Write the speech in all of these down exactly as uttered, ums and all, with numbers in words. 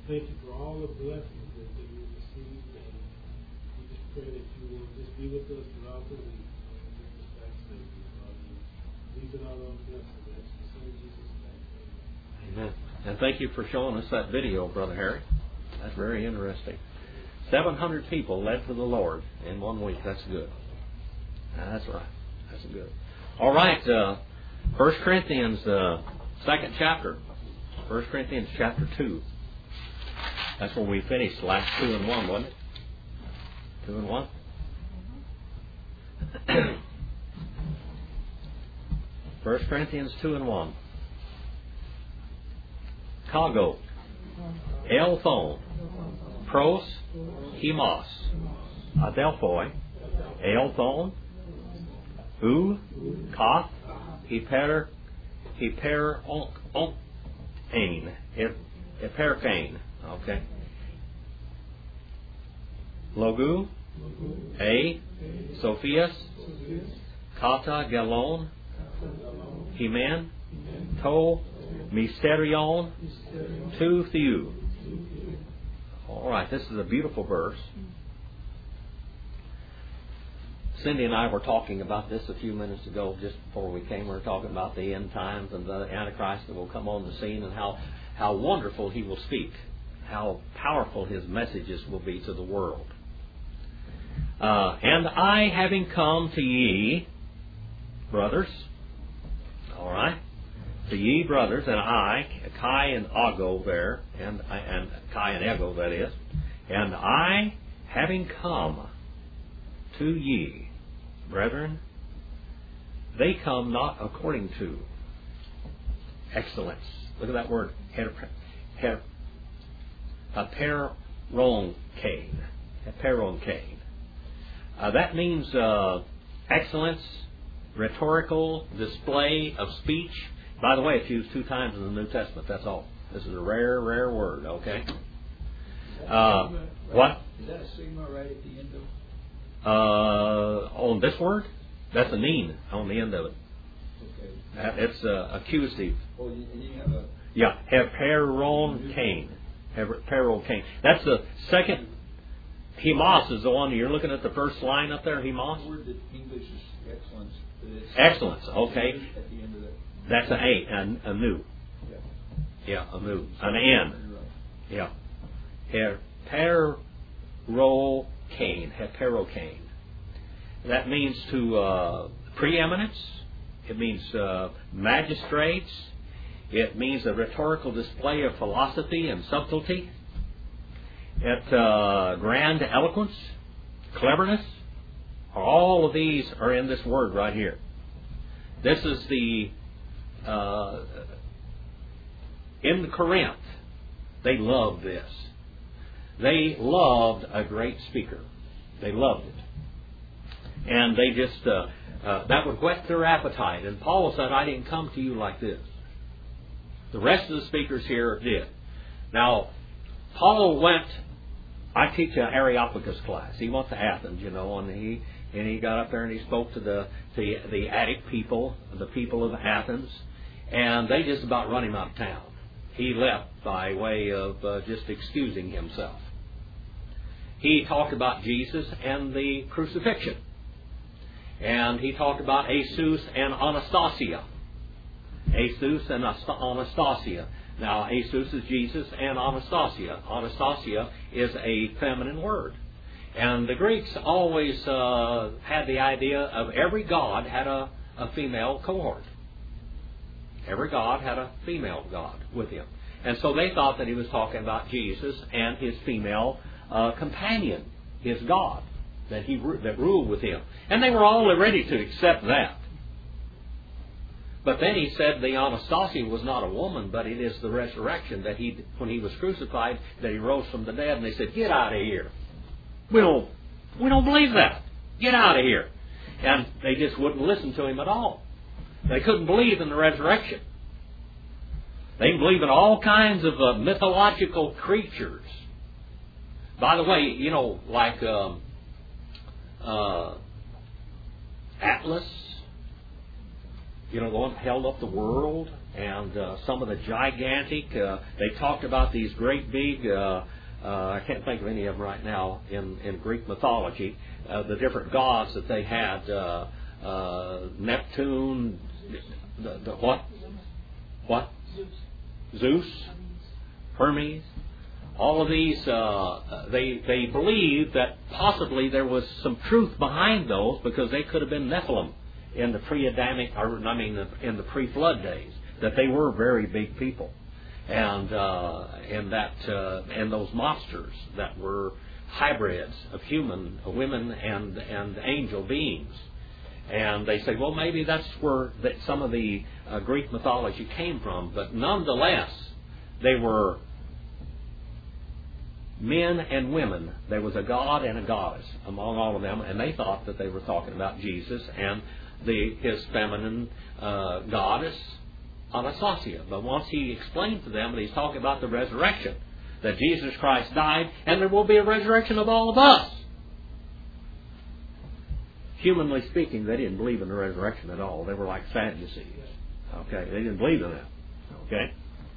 thank you for all the blessings that, that we received, and we just pray that you will just be with us throughout the week. And bring us back safely, Father. Leave it all on us, and that's the Son of Jesus' name. Amen. And thank you for showing us that video, Brother Harry. That's very interesting. seven hundred people led to the Lord in one week. That's good. That's right. That's good. All right. Uh, First Corinthians, uh, second chapter. First Corinthians chapter two. That's where we finished last two and one, wasn't it? Two and one. First Corinthians two and one. Kago, Elthon, Pros, Hemos, Adelphoi, Elthon, U, Koth, Hyper, Hyper, Onk, Onk, Ain, Hypercain, okay. Logu, A, Sophias, Kata, Galon, Heman, To, Mysterion, Tu, Theou. All right, this is a beautiful verse. Cindy and I were talking about this a few minutes ago, just before we came. We were talking about the end times and the Antichrist that will come on the scene, and how, how wonderful he will speak, how powerful his messages will be to the world. Uh, and I, having come to ye, brothers, all right, to ye, brothers, and I, Kai and Ago there, and, and Kai and Ego, that is, and I, having come to ye, brethren, they come not according to excellence. Look at that word, her, her, Heperonkein. Heperonkein. Uh, that means uh, excellence, rhetorical display of speech. By the way, it's used two times in the New Testament. That's all. This is a rare, rare word. Okay. Uh, what? Is that a sigma right at the end of it? Uh, on this word, that's a neen on the end of it. Okay. Uh, it's uh, accusative. Oh, and you have a. Yeah, Heperonkein. Heperonkein. That's the second. Hemos is the one you're looking at. The first line up there. Hemos. The word that English is excellence. Excellence. Okay. At the end of that. That's an A, a, a new. Yeah. Yeah, a new. An N. Yeah. Heperocain. Heperocain. That means to uh, preeminence. It means uh, magistrates. It means a rhetorical display of philosophy and subtlety. It uh, grand eloquence, cleverness. All of these are in this word right here. This is the Uh, in Corinth, they loved this. They loved a great speaker. They loved it. And they just, uh, uh, that would whet their appetite. And Paul said, I didn't come to you like this. The rest of the speakers here did. Now, Paul went, I teach an Areopagus class. He went to Athens, you know, and he and he got up there and he spoke to the, the, the Attic people, the people of Athens. And they just about run him out of town. He left by way of uh, just excusing himself. He talked about Jesus and the crucifixion. And he talked about Asus and Anastasia. Asus and Anastasia. Now, Asus is Jesus and Anastasia. Anastasia is a feminine word. And the Greeks always uh, had the idea of every god had a, a female cohort. Every god had a female god with him. And so they thought that he was talking about Jesus and his female uh, companion, his God, that he that ruled with him. And they were all ready to accept that. But then he said the Anastasia was not a woman, but it is the resurrection, that he, when he was crucified, that he rose from the dead. And they said, get out of here. We don't, we don't believe that. Get out of here. And they just wouldn't listen to him at all. They couldn't believe in the resurrection. They believe in all kinds of uh, mythological creatures. By the way, you know, like um, uh, Atlas, you know, the one that held up the world, and uh, some of the gigantic. Uh, they talked about these great big. Uh, uh, I can't think of any of them right now in, in Greek mythology. Uh, the different gods that they had: uh, uh, Neptune, the, the what? What? Zeus, Hermes. All of these, uh, they they believed that possibly there was some truth behind those because they could have been Nephilim in the pre-Adamic, or I mean, in the pre-flood days. That they were very big people, and uh, and that uh, and those monsters that were hybrids of human, uh, women, and and angel beings. And they say, well, maybe that's where that some of the uh, Greek mythology came from. But nonetheless, they were men and women. There was a god and a goddess among all of them, and they thought that they were talking about Jesus and the his feminine uh, goddess, Anastasia. But once he explained to them that he's talking about the resurrection, that Jesus Christ died, and there will be a resurrection of all of us. Humanly speaking, they didn't believe in the resurrection at all. They were like Sadducees. Okay, they didn't believe in that. Okay.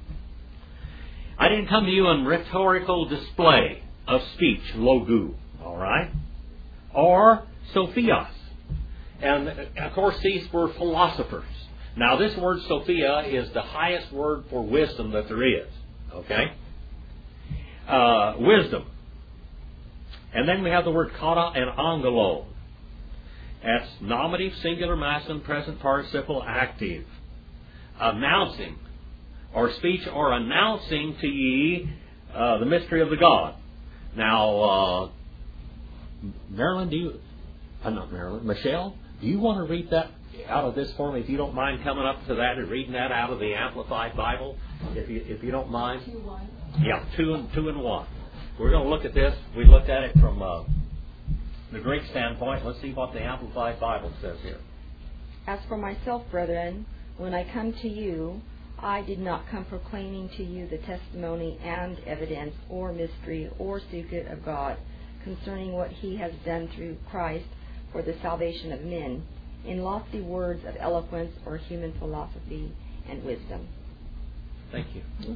I didn't come to you in rhetorical display of speech, logu, all right, or sophios. And of course, these were philosophers. Now, this word Sophia is the highest word for wisdom that there is. Okay? Uh, wisdom. And then we have the word kata and angelo. That's nominative, singular, masculine, present participle, active. Announcing, or speech, or announcing to ye uh, the mystery of the God. Now, uh, Marilyn, do you, uh, not Marilyn, Michelle, do you want to read that out of this for me, if you don't mind coming up to that and reading that out of the Amplified Bible, if you if you don't mind? Two one. Yeah, two and two and one. We're going to look at this. We looked at it from uh, the Greek standpoint. Let's see what the Amplified Bible says here. As for myself, brethren, when I come to you, I did not come proclaiming to you the testimony and evidence or mystery or secret of God concerning what He has done through Christ for the salvation of men, in lofty words of eloquence or human philosophy and wisdom. Thank you.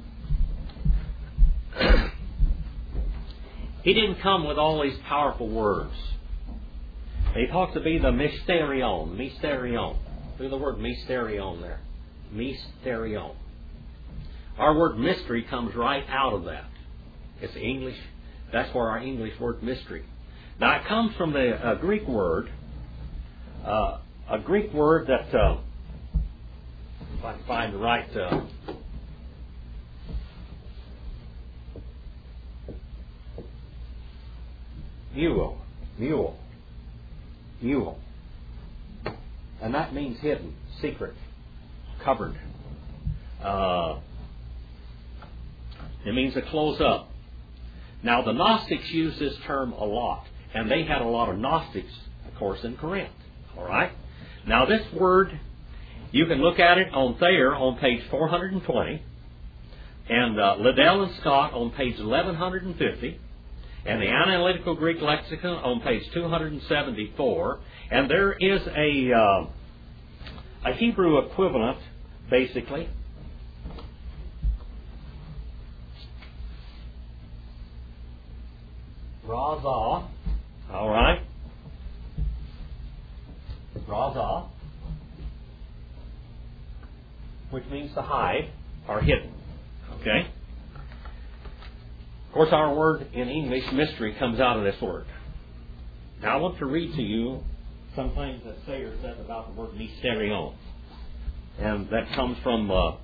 He didn't come with all these powerful words. He talked to be the mysterion, mysterion. Look at the word mysterion there. Mysterion. Our word mystery comes right out of that. It's English. That's where our English word mystery. Now it comes from the uh, Greek word, uh, a Greek word that, uh, if I can find the right, uh, mule, mule, mule. And that means hidden, secret, covered. Uh, it means to close up. Now the Gnostics use this term a lot, and they had a lot of Gnostics, of course, in Corinth. All right? Now this word, you can look at it on Thayer on page four hundred twenty, and uh, Liddell and Scott on page eleven fifty, and the Analytical Greek Lexicon on page two hundred seventy-four, and there is a uh, a Hebrew equivalent, basically. Raza, all right. Raza, which means to hide or hidden. Okay? Of course, our word in English, mystery, comes out of this word. Now, I want to read to you some things that Sayer said about the word mysterion. And that comes from uh,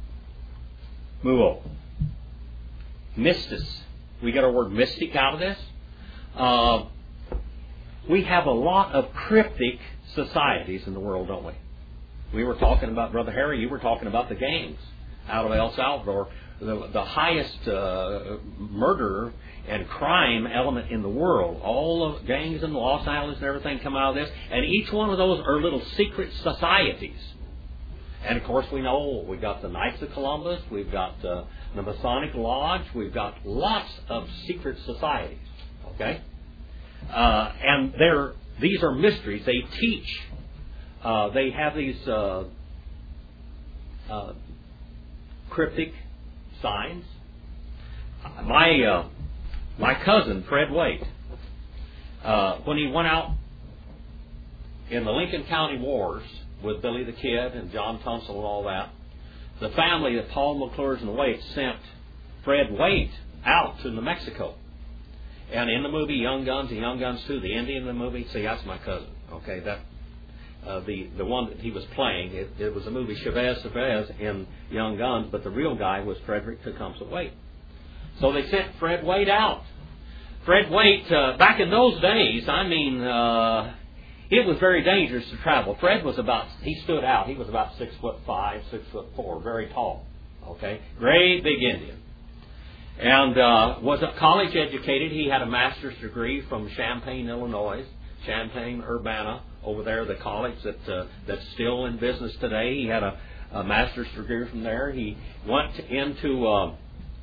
Muo. Mystis. We get our word mystic out of this. Uh, we have a lot of cryptic societies in the world, don't we? We were talking about, Brother Harry, you were talking about the gangs out of El Salvador. The, the highest uh, murder and crime element in the world. All the gangs in Los Angeles and everything come out of this. And each one of those are little secret societies. And of course we know we've got the Knights of Columbus, we've got uh, the Masonic Lodge, we've got lots of secret societies. Okay? Uh, and they're, these are mysteries. They teach. Uh, they have these uh, uh, cryptic signs. My uh, my cousin, Fred Waite, uh, when he went out in the Lincoln County Wars with Billy the Kid and John Tunstall and all that, the family of Paul McClures and Waite sent Fred Waite out to New Mexico. And in the movie Young Guns and Young Guns two, the Indian in the movie, see, that's my cousin. Okay, that uh, the the one that he was playing, it, it was the movie Chavez Chavez in Young Guns, but the real guy was Frederick Tecumseh Waite. So they sent Fred Waite out. Fred Waite, uh, back in those days, I mean, uh, it was very dangerous to travel. Fred was about, he stood out. He was about six foot five, six foot four, very tall. Okay, great big Indian. And uh, was college educated. He had a master's degree from Champaign, Illinois, Champaign Urbana, over there, the college that uh, that's still in business today. He had a, a master's degree from there. He went into uh,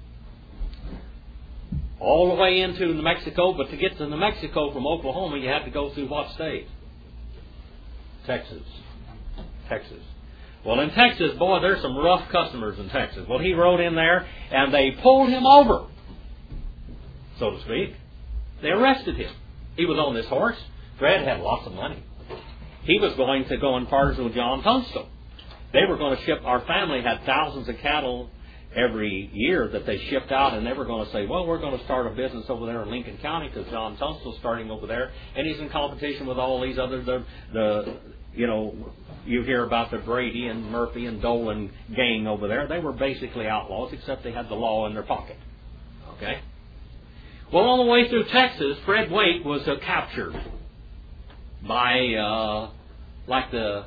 all the way into New Mexico, but to get to New Mexico from Oklahoma, you had to go through what state? Texas. Texas. Well, in Texas, boy, there's some rough customers in Texas. Well, he rode in there, and they pulled him over, so to speak. They arrested him. He was on this horse. Fred had lots of money. He was going to go in partners with John Tunstall. They were going to ship, our family had thousands of cattle every year that they shipped out, and they were going to say, well, we're going to start a business over there in Lincoln County because John Tunstall's starting over there, and he's in competition with all these other, the, the you know, you hear about the Brady and Murphy and Dolan gang over there. They were basically outlaws, except they had the law in their pocket. Okay? Well, on the way through Texas, Fred Waite was uh, captured by, uh, like the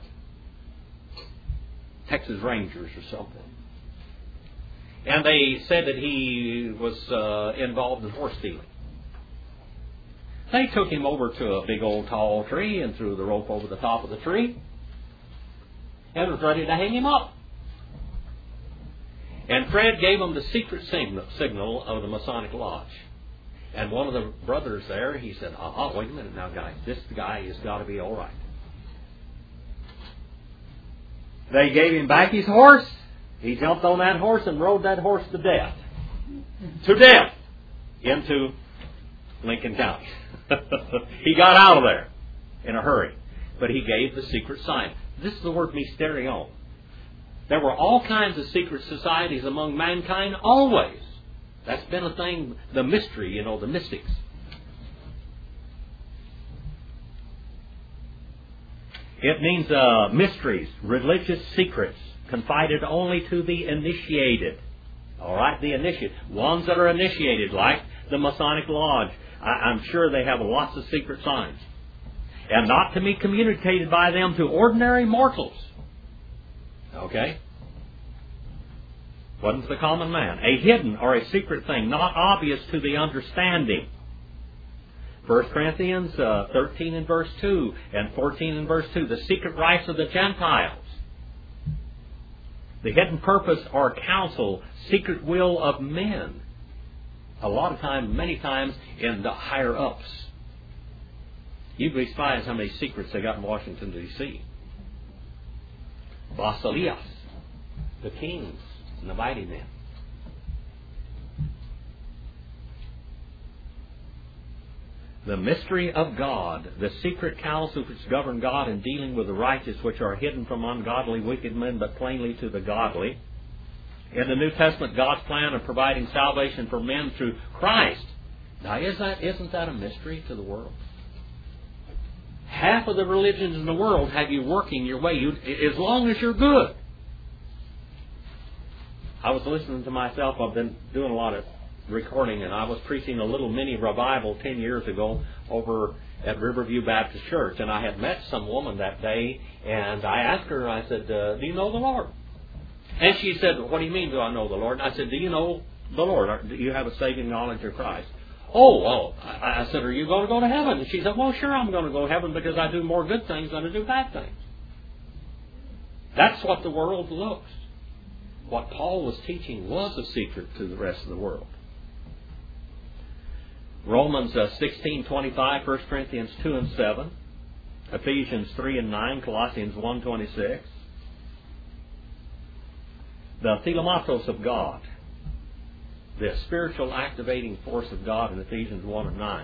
Texas Rangers or something. And they said that he was uh, involved in horse stealing. They took him over to a big old tall tree and threw the rope over the top of the tree and was ready to hang him up. And Fred gave him the secret signal, signal of the Masonic Lodge. And one of the brothers there, he said, oh, wait a minute now, guys. This guy has got to be all right. They gave him back his horse. He jumped on that horse and rode that horse to death. To death. Into Lincoln County. He got out of there in a hurry. But he gave the secret sign. This is the word mysterion. There were all kinds of secret societies among mankind always. That's been a thing, the mystery, you know, the mystics. It means uh, mysteries, religious secrets, confided only to the initiated. All right, the initiated. Ones that are initiated, like the Masonic Lodge. I, I'm sure they have lots of secret signs. And not to be communicated by them to ordinary mortals. Okay? Wasn't the common man. A hidden or a secret thing, not obvious to the understanding. First Corinthians uh, thirteen and verse two and fourteen and verse two. The secret rites of the Gentiles. The hidden purpose or counsel, secret will of men. A lot of times, many times, in the higher ups. You'd be surprised how many secrets they got in Washington, D C Basileus, the kings, and the mighty men. The mystery of God, the secret counsel which govern God in dealing with the righteous, which are hidden from ungodly, wicked men, but plainly to the godly. In the New Testament, God's plan of providing salvation for men through Christ. Now, is that, isn't that a mystery to the world? Half of the religions in the world have you working your way, you, as long as you're good. I was listening to myself. I've been doing a lot of recording, and I was preaching a little mini revival ten years ago over at Riverview Baptist Church, and I had met some woman that day, and I asked her, I said, uh, do you know the Lord? And she said, what do you mean, do I know the Lord? And I said, do you know the Lord? Do you have a saving knowledge of Christ? Oh, well, I, I said, are you going to go to heaven? And she said, well, sure, I'm going to go to heaven because I do more good things than I do bad things. That's what the world looks. What Paul was teaching was a secret to the rest of the world. Romans uh, sixteen twenty-five, First Corinthians two and seven, Ephesians three and nine, Colossians one twenty-six. the Thelematos of God, the spiritual activating force of God in Ephesians one and nine.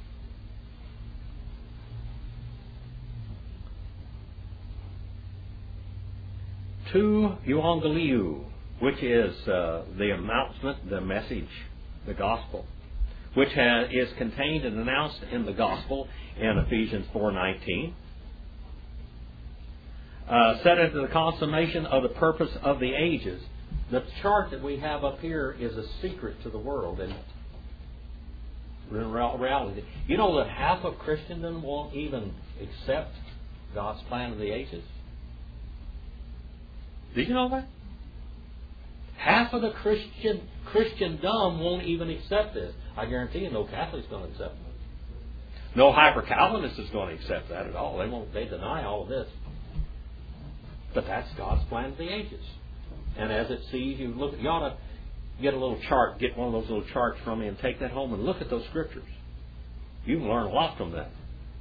To euangeliou, which is uh, the announcement, the message, the gospel, which has, is contained and announced in the gospel in Ephesians four nineteen. Uh, set into the consummation of the purpose of the ages. The chart that we have up here is a secret to the world, and in reality, you know that half of Christendom won't even accept God's plan of the ages. Did you know that? Half of the Christian Christendom won't even accept this. I guarantee you, no Catholic's going to accept it. No hyper-Calvinist is going to accept that at all. They won't. They deny all of this. But that's God's plan of the ages. And as it sees, you look. You ought to get a little chart, get one of those little charts from me, and take that home and look at those scriptures. You can learn a lot from that.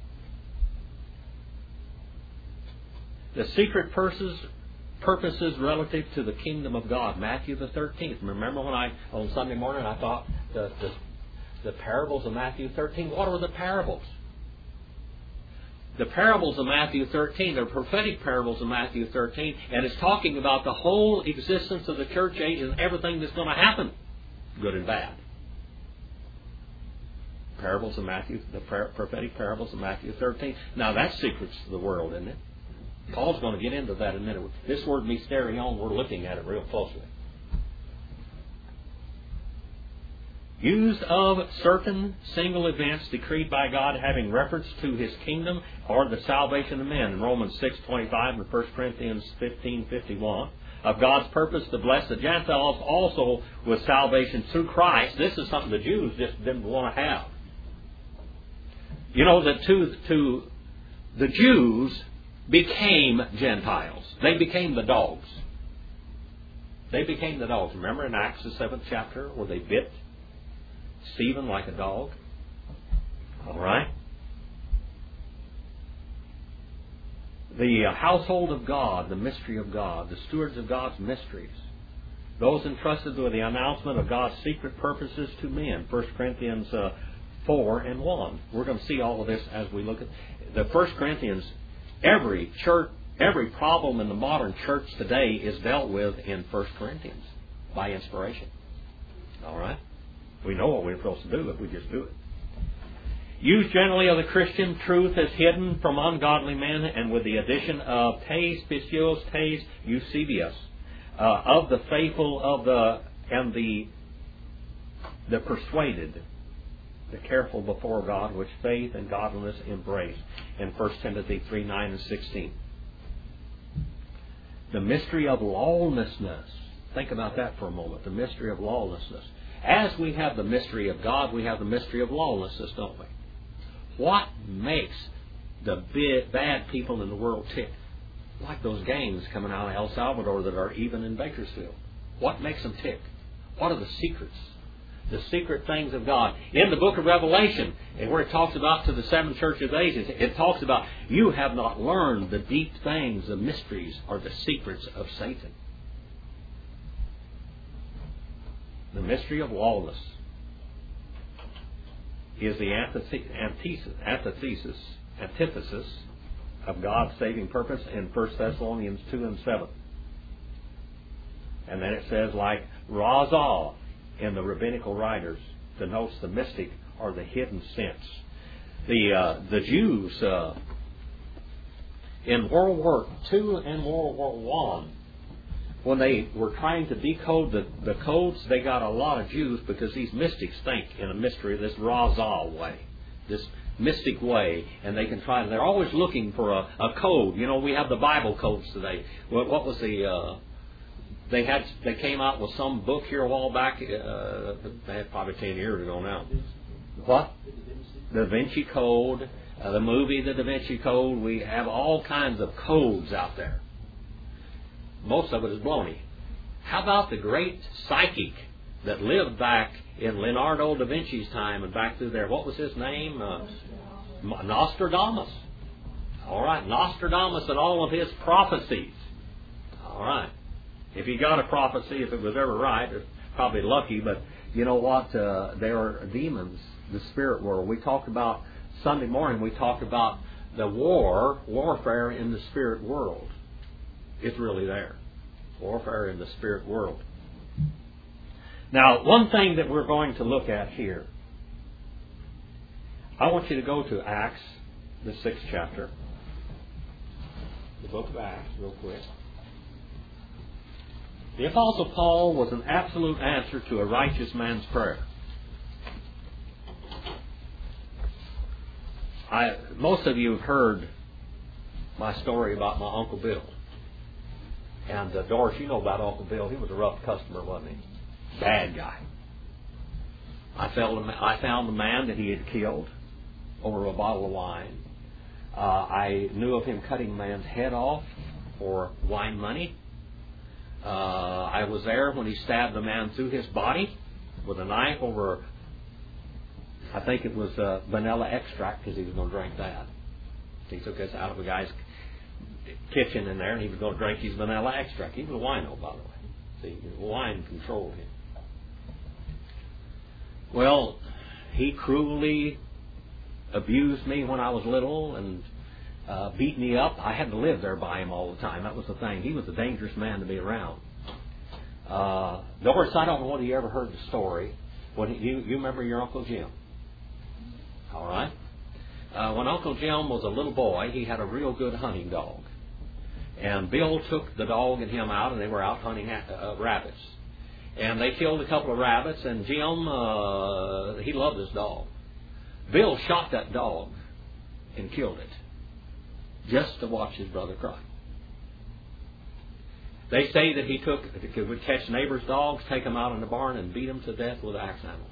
The secret purposes, purposes relative to the kingdom of God, Matthew the thirteenth. Remember when I on Sunday morning I thought the the, the parables of Matthew thirteen. What are the parables? The parables of Matthew thirteen are prophetic parables of Matthew thirteen, and it's talking about the whole existence of the church age and everything that's going to happen, good and bad. Parables of Matthew, the prophetic parables of Matthew thirteen. Now that's secrets to the world, isn't it? Paul's going to get into that in a minute. This word mysterion, we're looking at it real closely. Used of certain single events decreed by God having reference to His kingdom or the salvation of men in Romans six twenty-five and First Corinthians fifteen fifty-one. Of God's purpose to bless the Gentiles also with salvation through Christ. This is something the Jews just didn't want to have. You know that to, to the Jews became Gentiles. They became the dogs. They became the dogs. Remember in Acts the seventh chapter where they bit Stephen like a dog? All right. The uh, household of God, the mystery of God, the stewards of God's mysteries, those entrusted with the announcement of God's secret purposes to men. First Corinthians uh, four and one. We're going to see all of this as we look at the First Corinthians. Every church, every problem in the modern church today is dealt with in First Corinthians by inspiration. All right. We know what we're supposed to do if we just do it. Used generally of the Christian truth as hidden from ungodly men, and with the addition of tes, pisios, tes, eusebius, uh, of the faithful, of the and the the persuaded, the careful before God, which faith and godliness embrace, in First Timothy three nine and sixteen. The mystery of lawlessness. Think about that for a moment. The mystery of lawlessness. As we have the mystery of God, we have the mystery of lawlessness, don't we? What makes the bad people in the world tick? Like those gangs coming out of El Salvador that are even in Bakersfield. What makes them tick? What are the secrets? The secret things of God. In the book of Revelation, and where it talks about to the seven churches of ages, it talks about you have not learned the deep things, the mysteries, or the secrets of Satan. The mystery of lawlessness is the antithesis, antithesis, antithesis of God's saving purpose in First Thessalonians two and seven. And then it says, like Razal in the rabbinical writers, denotes the mystic or the hidden sense. The uh, the Jews uh, in World War Two and World War One, when they were trying to decode the, the codes, they got a lot of Jews because these mystics think in a mystery, this Razal way, this mystic way, and they can try. They're always looking for a, a code. You know, we have the Bible codes today. What, what was the? Uh, they had. They came out with some book here a while back. Uh, probably ten years ago now. What? The Da Vinci Code. Uh, the movie, The Da Vinci Code. We have all kinds of codes out there. Most of it is baloney. How about the great psychic that lived back in Leonardo da Vinci's time and back through there? What was his name? Uh, Nostradamus. All right, Nostradamus and all of his prophecies. All right. If he got a prophecy, if it was ever right, it's probably lucky, but you know what? Uh, there are demons, the spirit world. We talked about, Sunday morning, we talked about the war, warfare in the spirit world. It's really there. Warfare in the spirit world. Now, one thing that we're going to look at here, I want you to go to Acts, the sixth chapter. The book of Acts, real quick. The Apostle Paul was an absolute answer to a righteous man's prayer. I, most of you have heard my story about my Uncle Bill. And uh, Doris, you know about Uncle Bill. He was a rough customer, wasn't he? Bad guy. I found, I found the man that he had killed over a bottle of wine. Uh, I knew of him cutting a man's head off for wine money. Uh, I was there when he stabbed the man through his body with a knife over, I think it was uh, vanilla extract, because he was going to drink that. He took us out of a guy's kitchen in there, and he was going to drink his vanilla extract. He was a wino, by the way. See, wine controlled him. Well, he cruelly abused me when I was little and uh, beat me up. I had to live there by him all the time. That was the thing. He was a dangerous man to be around. Uh, Doris, I don't know whether you ever heard the story. When he, you, you remember your Uncle Jim? All right. Uh, when Uncle Jim was a little boy, he had a real good hunting dog. And Bill took the dog and him out, and they were out hunting uh, rabbits. And they killed a couple of rabbits, and Jim, uh, he loved his dog. Bill shot that dog and killed it just to watch his brother cry. They say that he took, would catch neighbors' dogs, take them out in the barn, and beat them to death with axe handles.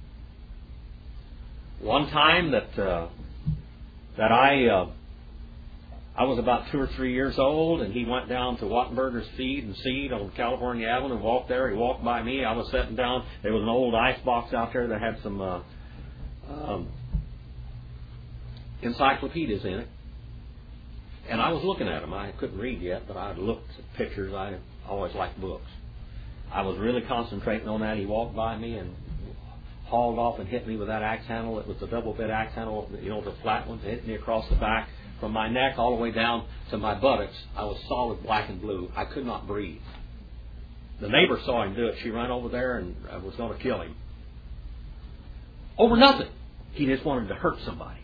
One time that uh, that I uh, I was about two or three years old, and he went down to Wattenberger's Feed and Seed on California Avenue and walked there. He walked by me. I was sitting down. There was an old ice box out there that had some uh, um, encyclopedias in it. And I was looking at them. I couldn't read yet, but I looked at pictures. I always liked books. I was really concentrating on that. He walked by me and hauled off and hit me with that axe handle. It was a double bit axe handle, you know, the flat one. It hit me across the back from my neck all the way down to my buttocks. I was solid black and blue. I could not breathe. The neighbor saw him do it. She ran over there and was going to kill him. Over nothing. He just wanted to hurt somebody.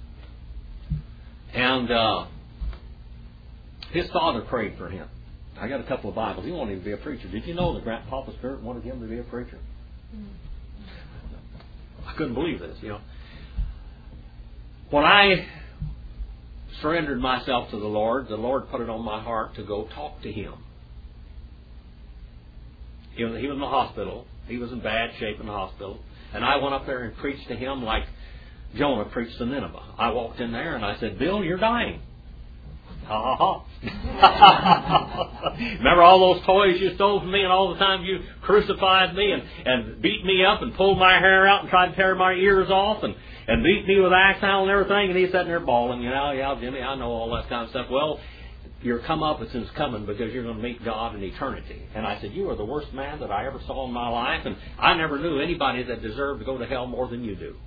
And uh, his father prayed for him. I got a couple of Bibles. He wanted him to be a preacher. Did you know that Grandpapa Spirit wanted him to be a preacher? I couldn't believe this, you know. When I surrendered myself to the Lord, the Lord put it on my heart to go talk to him. He was, he was in the hospital. He was in bad shape in the hospital. And I went up there and preached to him like Jonah preached to Nineveh. I walked in there and I said, Bill, you're dying. Ha ha ha. Remember all those toys you stole from me and all the time you crucified me and, and beat me up and pulled my hair out and tried to tear my ears off and, and beat me with axe handle and everything, and he's sitting there bawling, you know, yeah, Jimmy, I know all that kind of stuff. Well, your comeuppance is coming because you're going to meet God in eternity. And I said, you are the worst man that I ever saw in my life, and I never knew anybody that deserved to go to hell more than you do.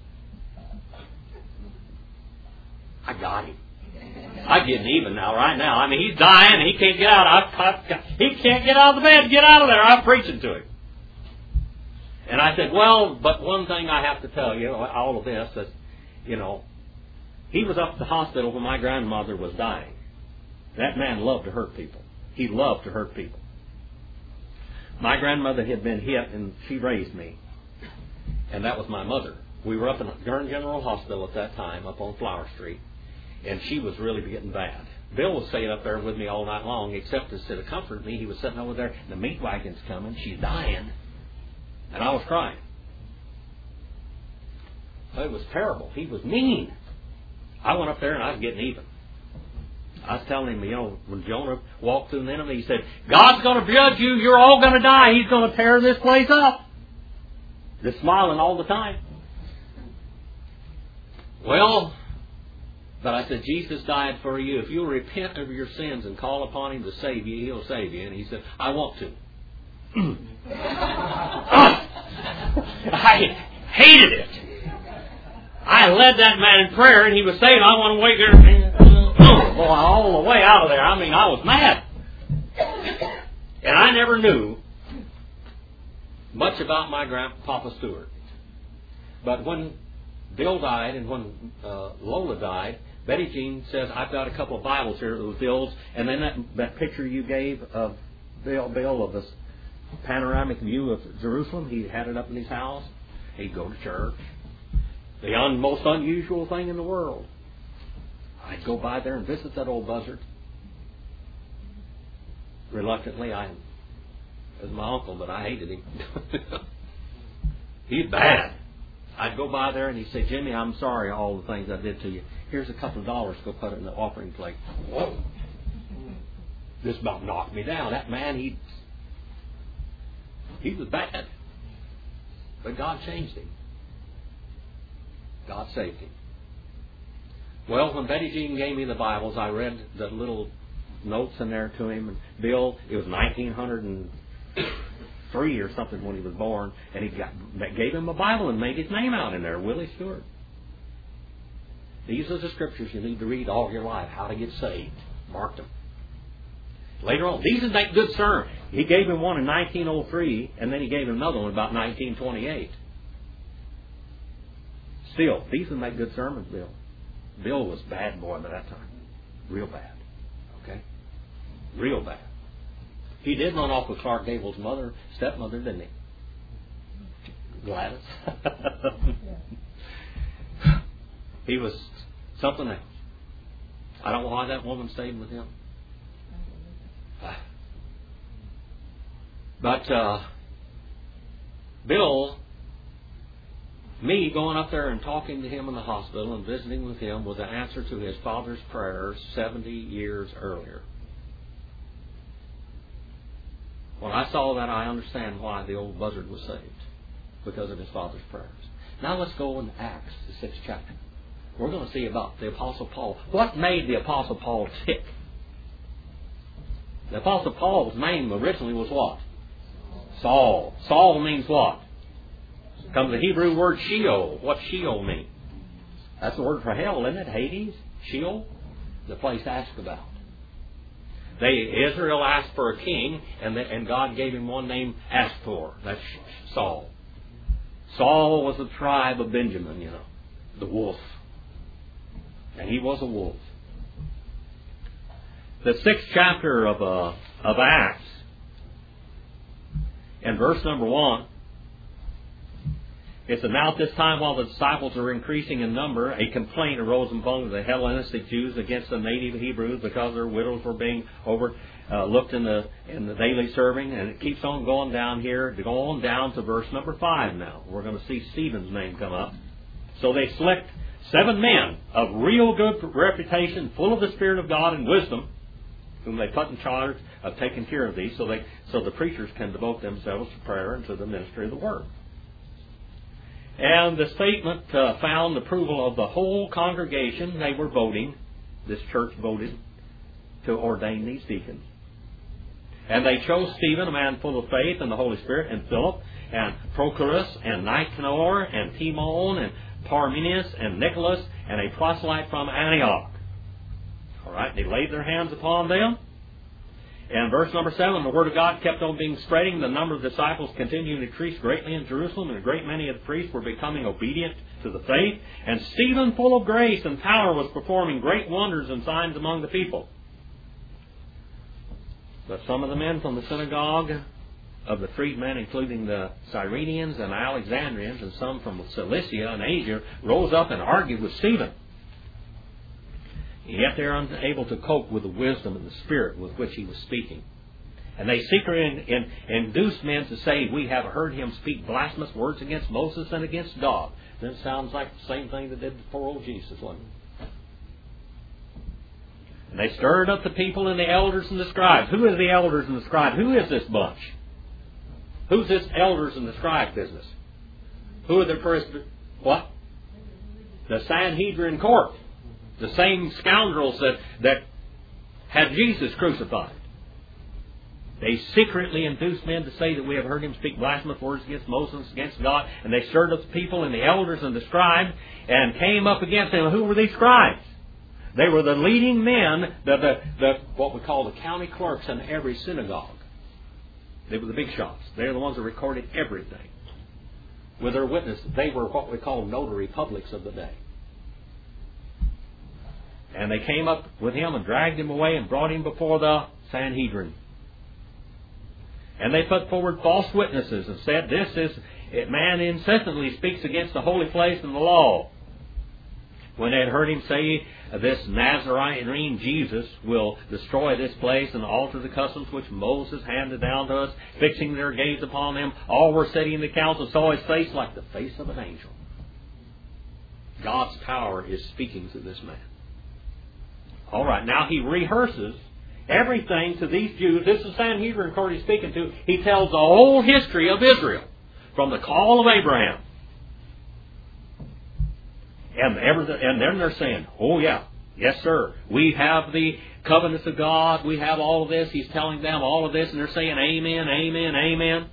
I got him. I'm getting even now, right now. I mean, he's dying and he can't get out. I've, I've, he can't get out of the bed. Get out of there. I'm preaching to him. And I said, well, but one thing I have to tell you, all of this, that, you know, he was up at the hospital when my grandmother was dying. That man loved to hurt people. He loved to hurt people. My grandmother had been hit and she raised me. And that was my mother. We were up in Gurn General Hospital at that time, up on Flower Street. And she was really getting bad. Bill was staying up there with me all night long, except instead of comforting me, he was sitting over there, and the meat wagon's coming, she's dying. And I was crying. It was terrible. He was mean. I went up there and I was getting even. I was telling him, you know, when Jonah walked through Nineveh, he said, God's going to judge you. You're all going to die. He's going to tear this place up. Just smiling all the time. Well, But I said, Jesus died for you. If you'll repent of your sins and call upon Him to save you, He'll save you. And he said, I want to. I hated it. I led that man in prayer, and he was saying, I want to wait there. Boy, all the way out of there. I mean, I was mad. And I never knew much about my grandpapa Stewart. But when Bill died and when uh, Lola died, Betty Jean says, I've got a couple of Bibles here that was Bill's. And then that, that picture you gave of Bill, Bill of this panoramic view of Jerusalem, he had it up in his house. He'd go to church. The un, most unusual thing in the world. I'd go by there and visit that old buzzard. Reluctantly, I was my uncle, but I hated him. He's bad. I'd go by there and he'd say, Jimmy, I'm sorry all the things I did to you. Here's a couple of dollars. Go put it in the offering plate. Whoa. This about knocked me down. That man, he he was bad. But God changed him. God saved him. Well, when Betty Jean gave me the Bibles, I read the little notes in there to him. And Bill, it was nineteen oh three or something when he was born, and he got, gave him a Bible and made his name out in there, Willie Stewart. These are the scriptures you need to read all your life, how to get saved. Mark them. Later on, these are that good sermon. He gave him one in nineteen oh three, and then he gave him another one about nineteen twenty-eight. Still, these are make good sermons, Bill. Bill was a bad boy by that time. Real bad. Okay? Real bad. He did run off with Clark Gable's mother, stepmother, didn't he? Gladys. He was something else. I don't know why that woman stayed with him. But uh, Bill, me going up there and talking to him in the hospital and visiting with him was an answer to his father's prayers seventy years earlier. When I saw that, I understand why the old buzzard was saved. Because of his father's prayers. Now let's go in Acts, the sixth chapter. We're going to see about the Apostle Paul. What made the Apostle Paul tick? The Apostle Paul's name originally was what? Saul. Saul means what? Comes the Hebrew word Sheol. What's Sheol mean? That's the word for hell, isn't it? Hades? Sheol? The place asked about. They Israel asked for a king, and, the, and God gave him one name, Astor. That's Saul. Saul was the tribe of Benjamin, you know, the wolf. And he was a wolf. The sixth chapter of uh, of Acts, and verse number one, it said, now at this time while the disciples were increasing in number, a complaint arose among the Hellenistic Jews against the native Hebrews because their widows were being overlooked in the in the daily serving. And it keeps on going down here, going down to verse number five now. We're going to see Stephen's name come up. So they select seven men of real good reputation, full of the Spirit of God and wisdom, whom they put in charge of taking care of these, so they so the preachers can devote themselves to prayer and to the ministry of the Word. And the statement uh, found approval of the whole congregation. They were voting. This church voted to ordain these deacons. And they chose Stephen, a man full of faith and the Holy Spirit, and Philip, and Prochorus, and Nicanor, and Timon, and Parmenas, and Nicholas, and a proselyte from Antioch. All right, they laid their hands upon them. And verse number seven, the Word of God kept on being spreading. The number of disciples continued to increase greatly in Jerusalem, and a great many of the priests were becoming obedient to the faith. And Stephen, full of grace and power, was performing great wonders and signs among the people. But some of the men from the synagogue of the freedmen, including the Cyrenians and Alexandrians, and some from Cilicia and Asia, rose up and argued with Stephen. Yet they are unable to cope with the wisdom and the spirit with which he was speaking. And they secretly in, in, induced men to say, we have heard him speak blasphemous words against Moses and against God. That sounds like the same thing that did for old Jesus, wasn't it? And they stirred up the people and the elders and the scribes. Who is the elders and the scribes? Who is this bunch? Who's this elders and the scribe business? Who are the first? What? The Sanhedrin court. The same scoundrels that, that had Jesus crucified. They secretly induced men to say that we have heard him speak blasphemous words against Moses, against God, and they stirred up the people and the elders and the scribes and came up against them. Who were these scribes? They were the leading men, the, the, the what we call the county clerks in every synagogue. They were the big shots. They're the ones that recorded everything. With their witness, they were what we call notary publics of the day. And they came up with him and dragged him away and brought him before the Sanhedrin. And they put forward false witnesses and said, this is, man incessantly speaks against the holy place and the law. When they had heard him say, this Nazarene Jesus will destroy this place and alter the customs which Moses handed down to us, fixing their gaze upon him, all were sitting in the council, saw his face like the face of an angel. God's power is speaking to this man. All right, now he rehearses everything to these Jews. This is Sanhedrin court he's speaking to. He tells the whole history of Israel from the call of Abraham. And everything, and then they're saying, oh yeah, yes sir, we have the covenants of God, we have all of this. He's telling them all of this, and they're saying amen, amen, amen.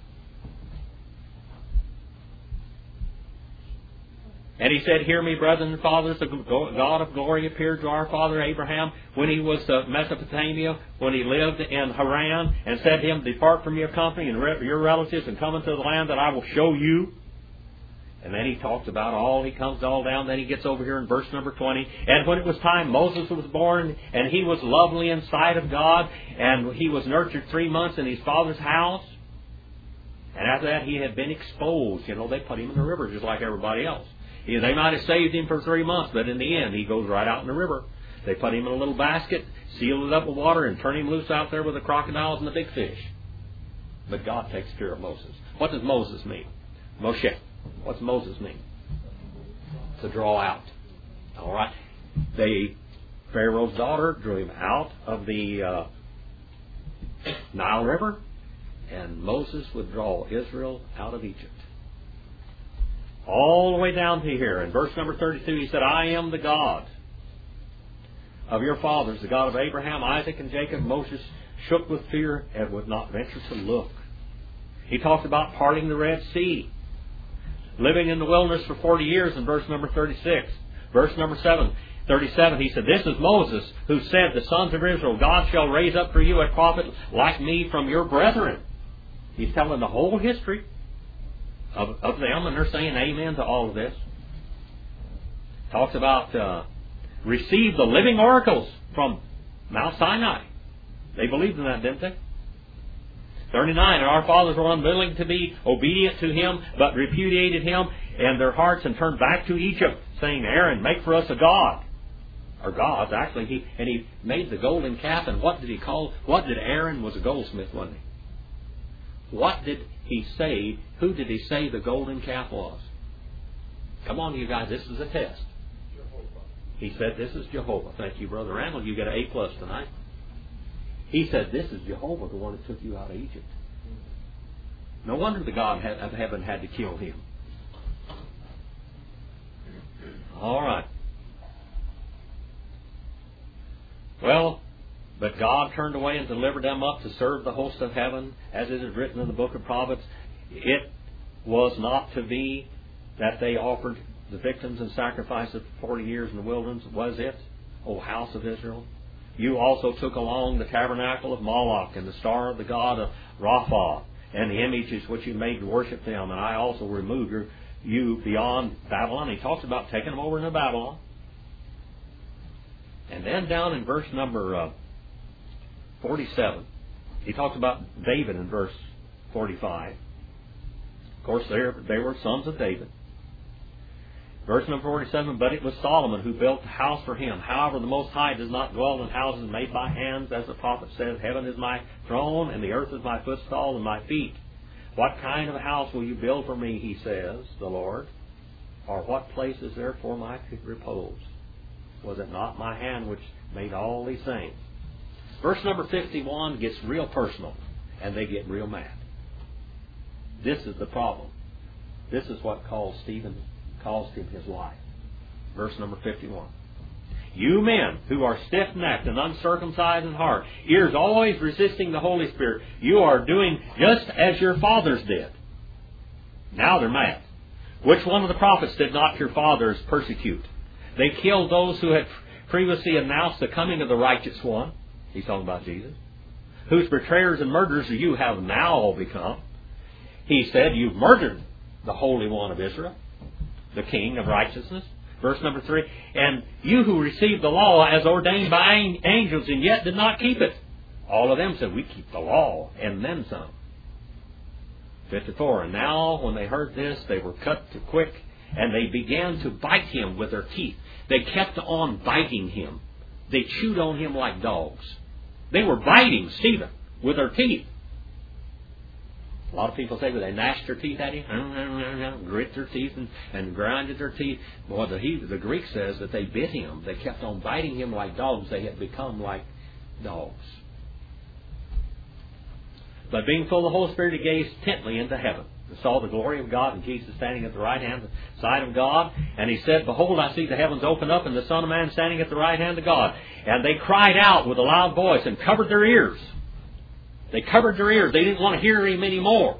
And he said, hear me, brethren and fathers, the God of glory appeared to our father Abraham when he was in Mesopotamia, when he lived in Haran, and said to him, depart from your company and your relatives and come into the land that I will show you. And then he talks about all, he comes all down, then he gets over here in verse number twenty. And when it was time, Moses was born, and he was lovely in sight of God, and he was nurtured three months in his father's house. And after that, he had been exposed. You know, they put him in the river just like everybody else. They might have saved him for three months, but in the end, he goes right out in the river. They put him in a little basket, sealed it up with water, and turn him loose out there with the crocodiles and the big fish. But God takes care of Moses. What does Moses mean? Moshe. What's Moses mean? To draw out. All right. They, Pharaoh's daughter drew him out of the uh, Nile River, and Moses would draw Israel out of Egypt. All the way down to here. In verse number thirty-two, he said, I am the God of your fathers, the God of Abraham, Isaac, and Jacob. Moses shook with fear and would not venture to look. He talked about parting the Red Sea, living in the wilderness for forty years in verse number thirty-six. Verse number seven, thirty-seven, he said, this is Moses who said, the sons of Israel, God shall raise up for you a prophet like me from your brethren. He's telling the whole history Of, of them, and they're saying amen to all of this. Talks about uh, receive the living oracles from Mount Sinai. They believed in that, didn't they? thirty-nine, and our fathers were unwilling to be obedient to him, but repudiated him and their hearts and turned back to Egypt, saying, Aaron, make for us a god. Or gods, actually. He, and he made the golden calf, and what did he call? What did Aaron was a goldsmith, wasn't he? What did he say? Who did he say the golden calf was? Come on, you guys, this is a test. Jehovah. He said, this is Jehovah. Thank you, Brother Randall. You get an A plus tonight. He said, this is Jehovah, the one that took you out of Egypt. No wonder the God of heaven had to kill him. All right. Well, but God turned away and delivered them up to serve the host of heaven, as it is written in the book of Proverbs. It was not to be that they offered the victims and sacrifices for forty years in the wilderness, was it, O house of Israel? You also took along the tabernacle of Moloch and the star of the god of Rapha and the images which you made to worship them, and I also removed your, you beyond Babylon. He talks about taking them over into Babylon. And then down in verse number Uh, forty-seven. He talks about David in verse forty-five. Of course, they were sons of David. Verse number forty-seven, but it was Solomon who built the house for him. However, the Most High does not dwell in houses made by hands, as the prophet says, heaven is my throne, and the earth is my footstool and my feet. What kind of a house will you build for me, he says, the Lord? Or what place is there for my repose? Was it not my hand which made all these things? Verse number fifty-one gets real personal, and they get real mad. This is the problem. This is what caused Stephen, caused him his life. Verse number fifty-one. You men who are stiff-necked and uncircumcised in heart, ears always resisting the Holy Spirit, you are doing just as your fathers did. Now they're mad. Which one of the prophets did not your fathers persecute? They killed those who had previously announced the coming of the righteous one. He's talking about Jesus. Whose betrayers and murderers you have now all become. He said, you've murdered the Holy One of Israel, the King of righteousness. Verse number three, and you who received the law as ordained by angels and yet did not keep it. All of them said, we keep the law and then some. fifty-four, and now when they heard this, they were cut to quick, and they began to bite him with their teeth. They kept on biting him. They chewed on him like dogs. They were biting Stephen with their teeth. A lot of people say, well, they gnashed their teeth at him, grit their teeth and, and grinded their teeth. Boy, the, he, the Greek says that they bit him. They kept on biting him like dogs. They had become like dogs. But being full of the Holy Spirit, he gazed intently into heaven, and saw the glory of God and Jesus standing at the right hand side of God. And he said, behold, I see the heavens open up and the Son of Man standing at the right hand of God. And they cried out with a loud voice and covered their ears. They covered their ears. They didn't want to hear him anymore.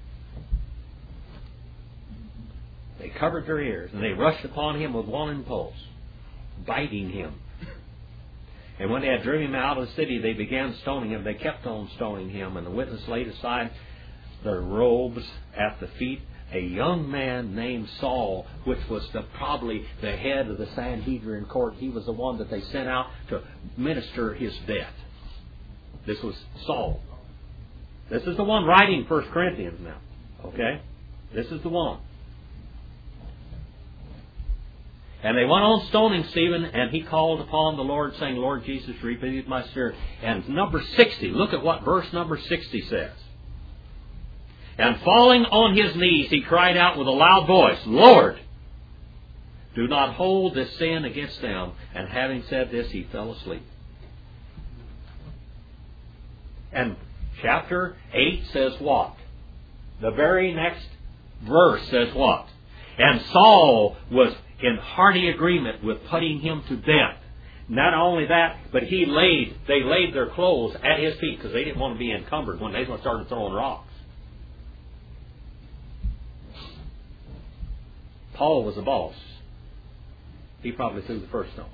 They covered their ears, and they rushed upon him with one impulse, biting him. And when they had driven him out of the city, they began stoning him. They kept on stoning him, and the witness laid aside their robes at the feet. A young man named Saul, which was the, probably the head of the Sanhedrin court, he was the one that they sent out to minister his death. This was Saul. This is the one writing First Corinthians now. Okay? This is the one. And they went on stoning Stephen, and he called upon the Lord, saying, Lord Jesus, receive my spirit. And number sixty, look at what verse number sixty says. And falling on his knees, he cried out with a loud voice, Lord, do not hold this sin against them. And having said this, he fell asleep. And chapter eight says what? The very next verse says what? And Saul was in hearty agreement with putting him to death. Not only that, but he laid, they laid their clothes at his feet because they didn't want to be encumbered when they started throwing rocks. Paul was the boss. He probably threw the first stone.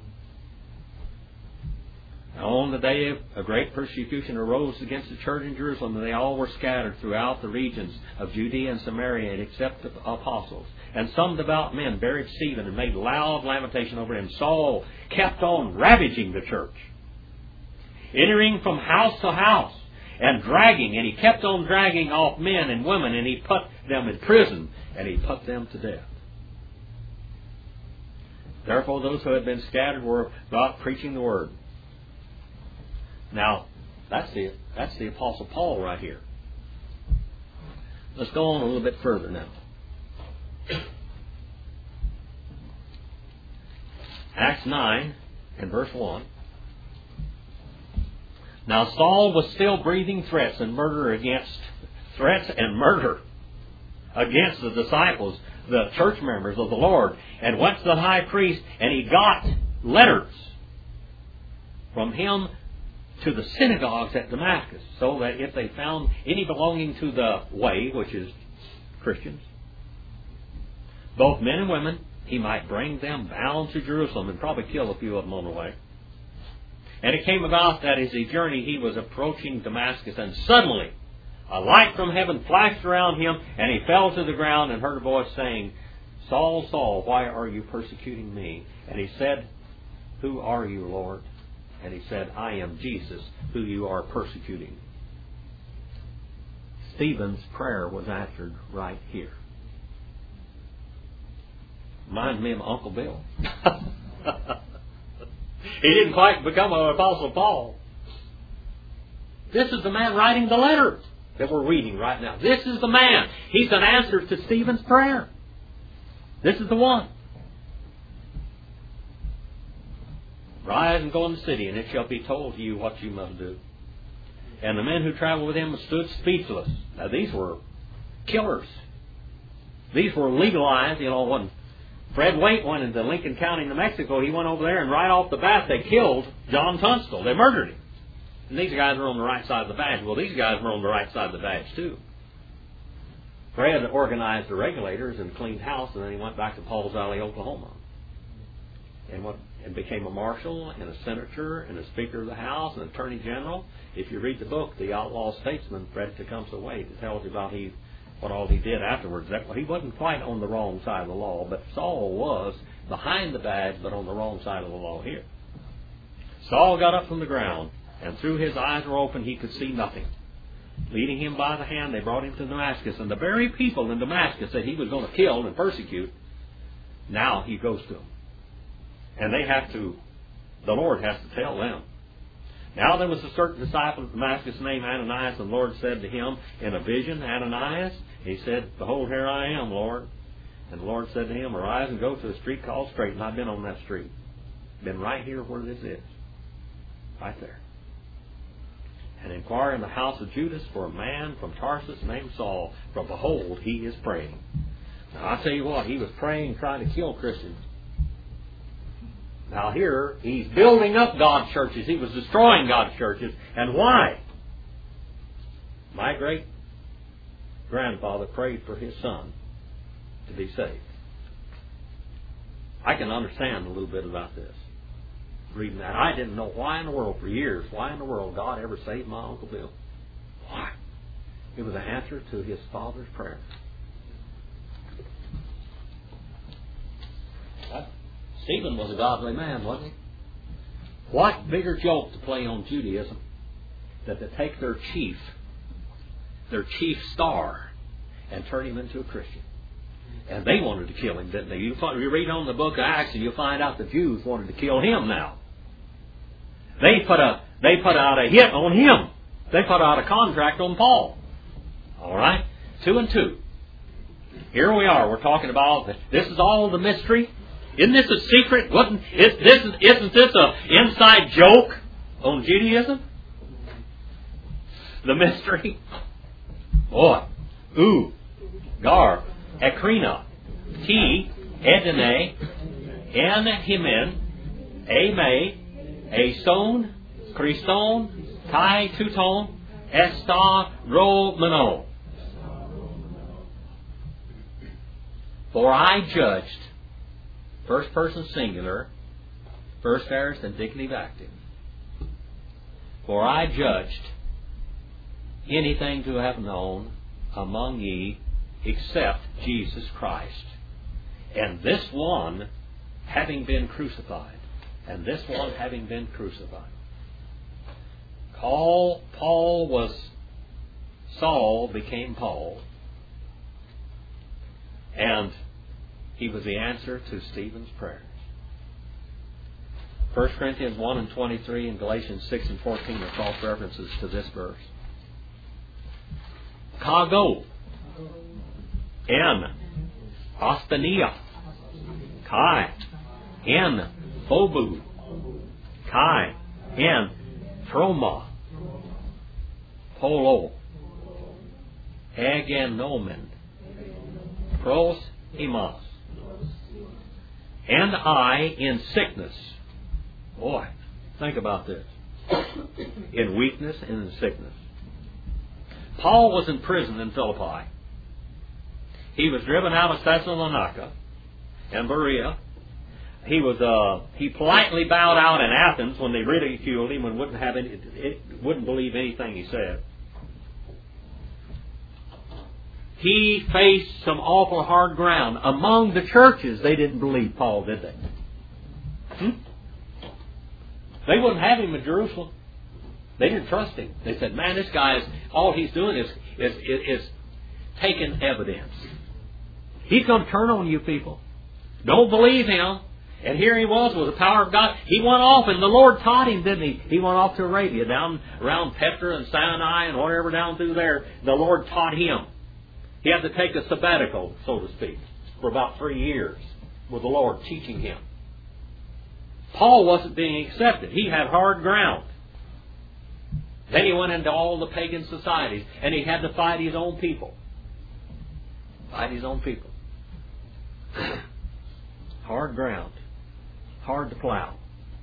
On the day a great persecution arose against the church in Jerusalem, and they all were scattered throughout the regions of Judea and Samaria, except the apostles. And some devout men buried Stephen and made loud lamentation over him. Saul kept on ravaging the church, entering from house to house and dragging, and he kept on dragging off men and women, and he put them in prison, and he put them to death. Therefore those who had been scattered were about preaching the word. Now, that's the that's the Apostle Paul right here. Let's go on a little bit further now. Acts nine and verse one. Now Saul was still breathing threats and murder against threats and murder against the disciples, the church members of the Lord, and went to the high priest, and he got letters from him to the synagogues at Damascus, so that if they found any belonging to the way, which is Christians, both men and women, he might bring them bound to Jerusalem and probably kill a few of them on the way. And it came about that as he journeyed, he was approaching Damascus, and suddenly a light from heaven flashed around him, and he fell to the ground and heard a voice saying, Saul, Saul, why are you persecuting me? And he said, who are you, Lord? And he said, I am Jesus, who you are persecuting. Stephen's prayer was answered right here. Reminds me of Uncle Bill. He didn't quite become an Apostle Paul. This is the man writing the letter that we're reading right now. This is the man. He's an answer to Stephen's prayer. This is the one. Rise and go in the city, and it shall be told to you what you must do. And the men who traveled with him stood speechless. Now these were killers. These were legalized, you know, when Fred Waite went into Lincoln County, New Mexico. He went over there, and right off the bat, they killed John Tunstall. They murdered him. And these guys were on the right side of the badge. Well, these guys were on the right side of the badge, too. Fred organized the regulators and cleaned house, and then he went back to Pauls Valley, Oklahoma. And what and became a marshal and a senator and a speaker of the House and attorney general. If you read the book, The Outlaw Statesman, Fred Tecumseh Waite, it tells you about he, what all he did afterwards. That he wasn't quite on the wrong side of the law, but Saul was behind the badge, but on the wrong side of the law here. Saul got up from the ground, and through his eyes were open, he could see nothing. Leading him by the hand, they brought him to Damascus, and the very people in Damascus that he was going to kill and persecute, now he goes to them. And they have to, the Lord has to tell them. Now there was a certain disciple of Damascus named Ananias, and the Lord said to him in a vision, Ananias, he said, Behold, here I am, Lord. And the Lord said to him, Arise and go to a street called Straight. And I've been on that street. Been right here where this is. Right there. And inquire in the house of Judas for a man from Tarsus named Saul, for behold, he is praying. Now I tell you what, he was praying, trying to kill Christians. Now here, he's building up God's churches. He was destroying God's churches. And why? My great grandfather prayed for his son to be saved. I can understand a little bit about this. Reading that. I didn't know why in the world for years, why in the world God ever saved my Uncle Bill. Why? It was an answer to his father's prayer. Stephen was a godly man, wasn't he? What bigger joke to play on Judaism than to take their chief, their chief star, and turn him into a Christian? And they wanted to kill him, didn't they? You, you read on the book of Acts and you'll find out the Jews wanted to kill him now. They put a they put out a hit on him. They put out a contract on Paul. All right? Two and two. Here we are. We're talking about, this is all the mystery. Isn't this a secret? Wasn't, is, this, isn't this an inside joke on Judaism? The mystery. Boy. U. Gar. Ekrina. T. Edene. En Himen. Ame. Ason. Christon. Tai Tuton. Esta Romano. For I judged, first person singular, first aorist indicative active. For I judged anything to have known among ye except Jesus Christ. And this one having been crucified. And this one having been crucified. Paul, Paul was, Saul became Paul. And he was the answer to Stephen's prayers. First Corinthians one and twenty-three and Galatians six and fourteen are cross references to this verse. Kago. En. Ostania. Kai. En. Phobu. Kai. En. Troma. Polo. Aganomen. Pros imas. And I in sickness. Boy, think about this. In weakness and in sickness. Paul was in prison in Philippi. He was driven out of Thessalonica and Berea. He was uh, he politely bowed out in Athens when they ridiculed him and wouldn't have any, it, wouldn't believe anything he said. He faced some awful hard ground. Among the churches, they didn't believe Paul, did they? Hmm? They wouldn't have him in Jerusalem. They didn't trust him. They said, man, this guy is, all he's doing is, is, is, is taking evidence. He's going to turn on you people. Don't believe him. And here he was with the power of God. He went off and the Lord taught him, didn't he? He went off to Arabia, down around Petra and Sinai and whatever down through there. The Lord taught him. He had to take a sabbatical, so to speak, for about three years with the Lord teaching him. Paul wasn't being accepted. He had hard ground. Then he went into all the pagan societies, and he had to fight his own people. Fight his own people. hard ground. Hard to plow.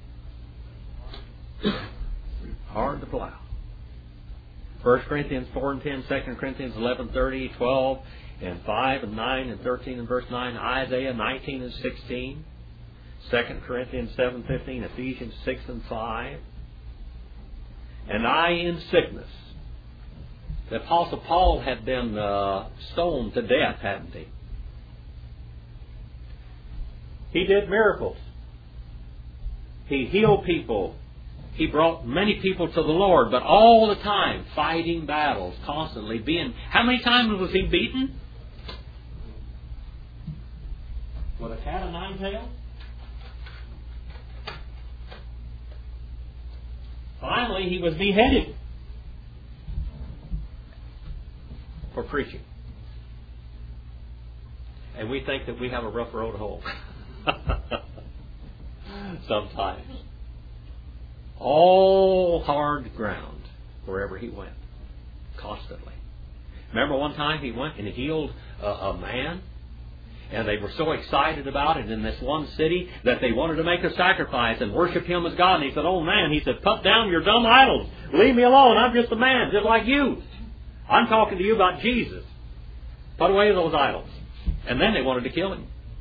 Hard to plow. First Corinthians four and ten, Second Corinthians eleven, thirty, twelve, and five and nine and thirteen and verse nine, Isaiah nineteen and sixteen, Second Corinthians seven, fifteen, Ephesians six and five. And I in sickness. The Apostle Paul had been uh, stoned to death, hadn't he? He did miracles. He healed people. He brought many people to the Lord, but all the time fighting battles, constantly being... How many times was he beaten? With a cat of nine tails? Finally, he was beheaded for preaching. And we think that we have a rough road to hoe. Sometimes. All hard ground wherever he went. Constantly. Remember one time he went and healed a, a man, and they were so excited about it in this one city that they wanted to make a sacrifice and worship him as God. And he said, "Oh man," he said, "put down your dumb idols. Leave me alone. I'm just a man, just like you. I'm talking to you about Jesus. Put away those idols." And then they wanted to kill him.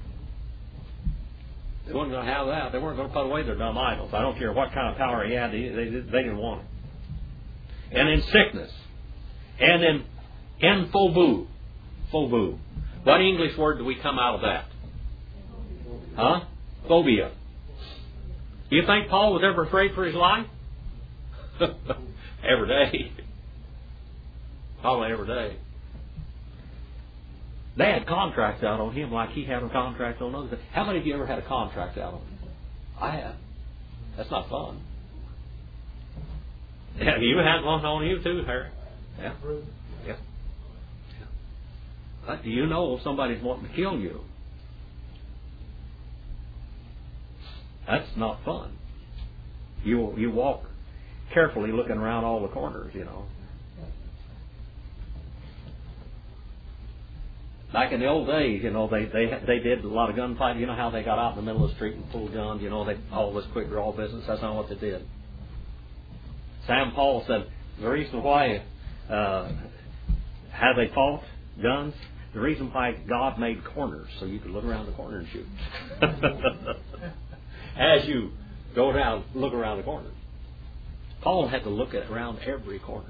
They weren't going to have that. They weren't going to put away their dumb idols. I don't care what kind of power he had. They, they, they didn't want it. And in sickness. And in en phobu. Phobu. What English word do we come out of that? Huh? Phobia. Do you think Paul was ever afraid for his life? Every day. Probably every day. They had contracts out on him like he had a contract on others. How many of you ever had a contract out on him? I have. That's not fun. Yeah, you had one on you too, Harry. Yeah. Yeah. But do you know somebody's wanting to kill you? That's not fun. You you walk carefully looking around all the corners, you know. Back in the old days, you know, they, they they did a lot of gunfighting. You know how they got out in the middle of the street and pulled guns? You know, they all this quick draw business. That's not what they did. Sam Paul said the reason why uh, how they fought guns, the reason why God made corners so you could look around the corner and shoot. As you go down, look around the corner. Paul had to look at around every corner,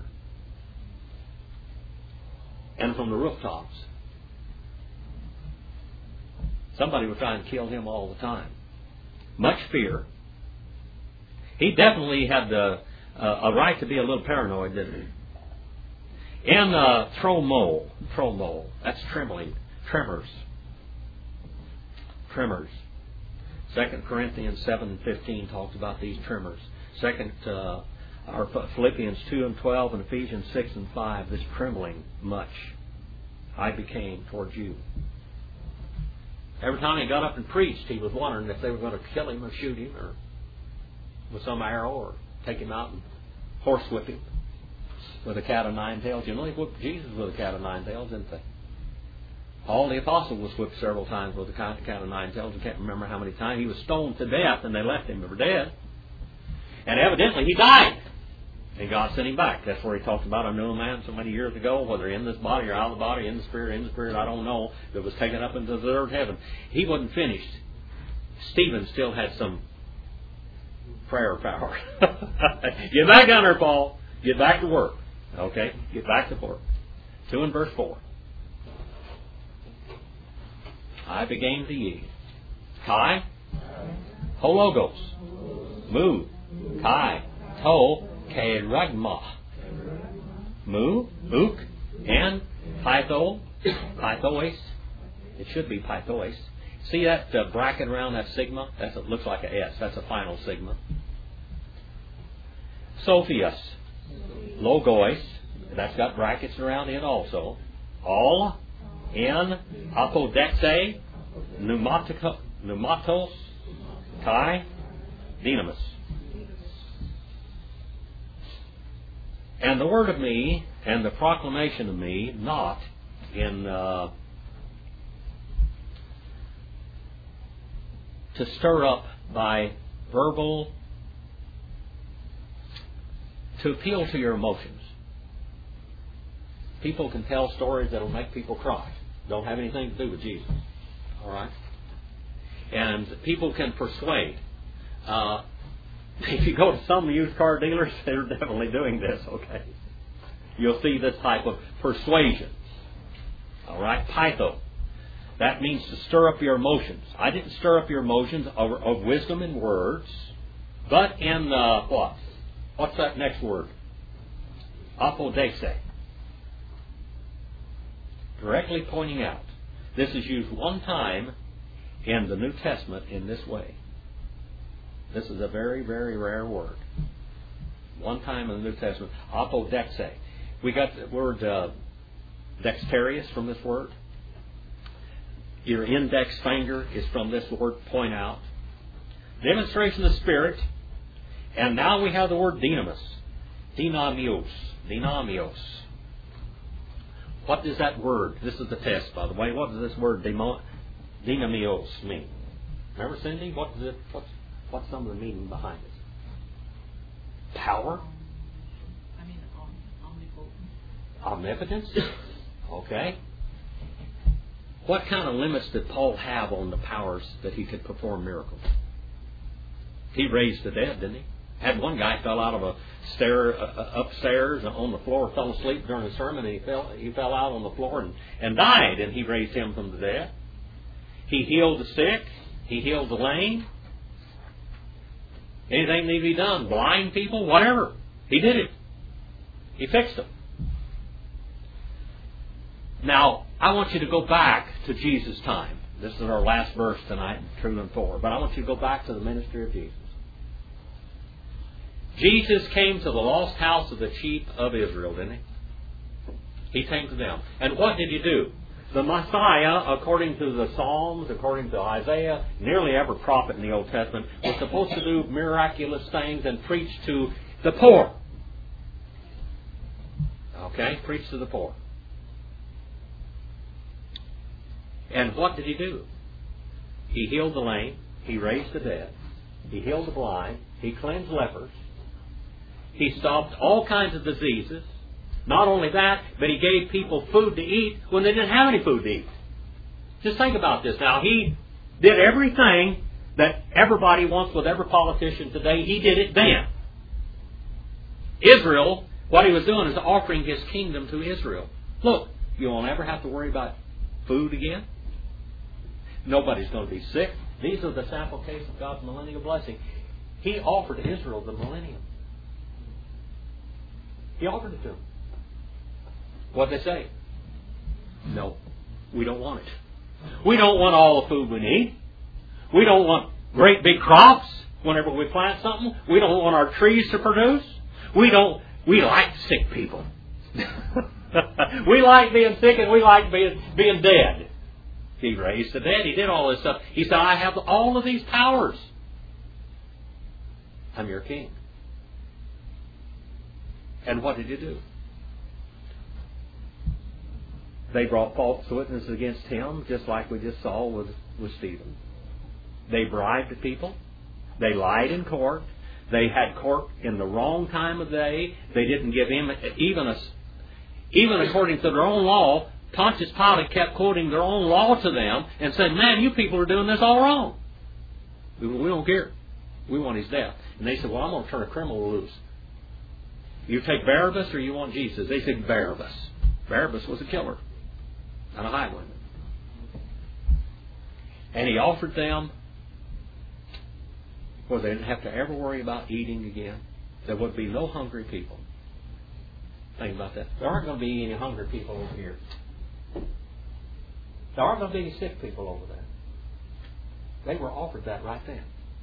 and from the rooftops. Somebody was trying to kill him all the time. Much fear. He definitely had the, uh, a right to be a little paranoid, didn't he? In uh, tromo, tromo, that's trembling, tremors. Tremors. Second Corinthians seven and fifteen talks about these tremors. Second, uh, or Philippians two and twelve and Ephesians six and five, this trembling much I became towards you. Every time he got up and preached, he was wondering if they were going to kill him or shoot him or with some arrow or take him out and horsewhip him with a cat of nine tails. You know, they whipped Jesus with a cat of nine tails, didn't they? Paul the Apostle was whipped several times with a cat of nine tails. I can't remember how many times. He was stoned to death and they left him for dead. And evidently he died. And God sent him back. That's where he talked about, I knew a man so many years ago, whether in this body or out of the body, in the spirit, in the spirit, I don't know, that was taken up into the third heaven. He wasn't finished. Stephen still had some prayer power. Get back down there, Paul. Get back to work. Okay? Get back to work. Two and verse four. I began to ye. Kai. Hologos. Mu. Kai. To. Keragma. Mu, Uk, and Pytho, Pythois. It should be Pythois. See that uh, bracket around that sigma? That looks like a S. That's a final sigma. Sophias, Logois. That's got brackets around it also. All, in, Apodexe, Pneumatico, Pneumatos, Kai, Dynamis. And the word of me and the proclamation of me, not in uh, to stir up by verbal, to appeal to your emotions. People can tell stories that will make people cry. Don't have anything to do with Jesus. All right? And people can persuade. Uh, if you go to some used car dealers, they're definitely doing this, okay? You'll see this type of persuasion. All right? Pytho. That means to stir up your emotions. I didn't stir up your emotions of, of wisdom in words, but in uh, what? What's that next word? Apodese. Directly pointing out. This is used one time in the New Testament in this way. This is a very, very rare word. One time in the New Testament. Apodexe. We got the word uh, dexterous from this word. Your index finger is from this word, point out. Demonstration of the Spirit. And now we have the word dynamis. Dynamios. Dynamios. What is that word? This is the test, by the way. What does this word dynamios mean? Remember, Cindy? What is it? What's, what's some of the meaning behind it? Power? I mean, omnipotent. Omnipotence? Okay. What kind of limits did Paul have on the powers that he could perform miracles? He raised the dead, didn't he? Had one guy fell out of a stair uh, upstairs on the floor, fell asleep during the sermon, and he fell he fell out on the floor and, and died, and he raised him from the dead. He healed the sick. He healed the lame. Anything need to be done, blind people, whatever. He did it. He fixed them. Now, I want you to go back to Jesus' time. This is our last verse tonight, two and four. But I want you to go back to the ministry of Jesus. Jesus came to the lost house of the sheep of Israel, didn't he? He came to them. And what did he do? The Messiah, according to the Psalms, according to Isaiah, nearly every prophet in the Old Testament, was supposed to do miraculous things and preach to the poor. Okay? Preach to the poor. And what did he do? He healed the lame. He raised the dead. He healed the blind. He cleansed lepers. He stopped all kinds of diseases. Not only that, but he gave people food to eat when they didn't have any food to eat. Just think about this. Now, he did everything that everybody wants with every politician today. He did it then. Israel, what he was doing is offering his kingdom to Israel. Look, you won't ever have to worry about food again. Nobody's going to be sick. These are the sample case of God's millennial blessing. He offered Israel the millennium. He offered it to them. What'd they say? No, we don't want it. We don't want all the food we need. We don't want great big crops whenever we plant something. We don't want our trees to produce. We don't. We like sick people. We like being sick and we like being being dead. He raised the dead. He did all this stuff. He said, I have all of these powers. I'm your king. And what did you do? They brought false witnesses against him, just like we just saw with, with Stephen. They bribed people. They lied in court. They had court in the wrong time of day. They didn't give him even a... Even according to their own law, Pontius Pilate kept quoting their own law to them and said, man, you people are doing this all wrong. We, we don't care. We want his death. And they said, well, I'm going to turn a criminal loose. You take Barabbas or you want Jesus? They said Barabbas. Barabbas was a killer and a highwayman. And he offered them where they didn't have to ever worry about eating again. There would be no hungry people. Think about that. There aren't going to be any hungry people over here. There aren't going to be any sick people over there. They were offered that right then.